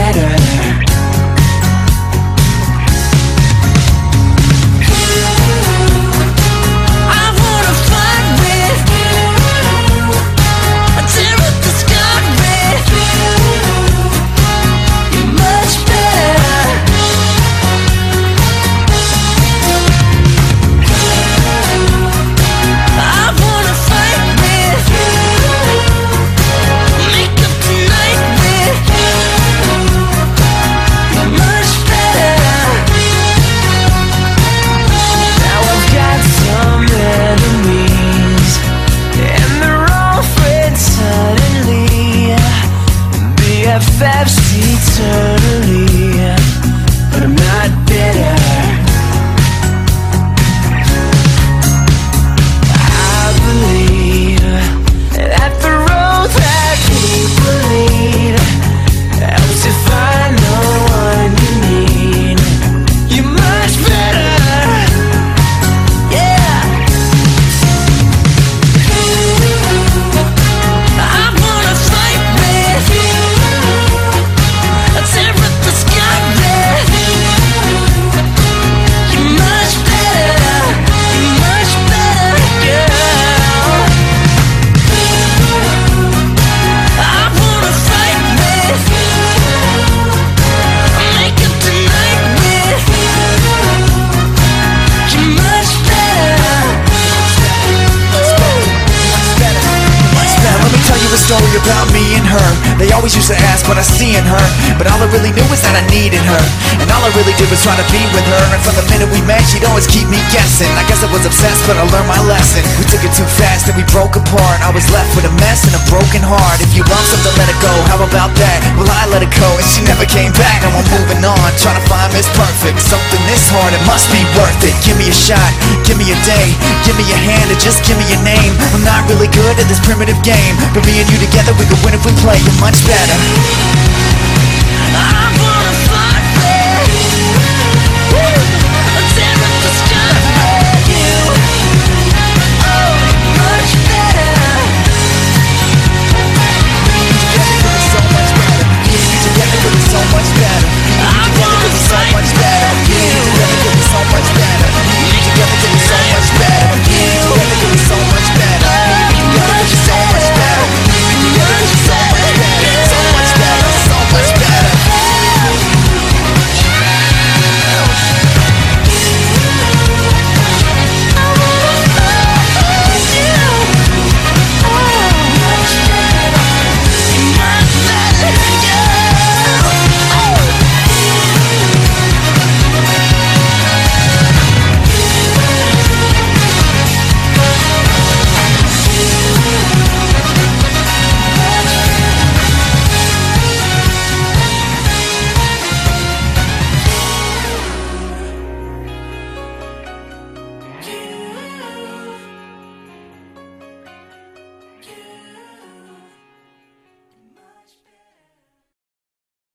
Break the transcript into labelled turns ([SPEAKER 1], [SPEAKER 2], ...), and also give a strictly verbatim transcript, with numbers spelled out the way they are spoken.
[SPEAKER 1] better. B F Fs eternally, but I'm not bitter. I believe that the road that people lead helps to find the one you need. You're much better, yeah. I wanna fight with you. Tear up the sky, yeah. You're much better, you're much better, girl. I wanna fight with you. Make it tonight with you. You're much better, much better, much better, much better.
[SPEAKER 2] Let me tell you a story about me and her. They always used to ask what I see in her, but all I really knew was that I needed her. And all I really did was try to be with her. And from the minute we met, she'd always keep me guessing. I guess I was obsessed, but I learned my lesson. We took it too fast and we broke apart. I was left with a mess and a broken heart. If you want something, let it go, how about that? Well, I let it go and she never came back. Now I'm moving on, trying to find Miss Perfect. Something this hard, it must be worth it. Give me a shot, give me a day, give me a hand and just give me your name. I'm not really good at this primitive game, but me and you together, we can win if we play. You're much better.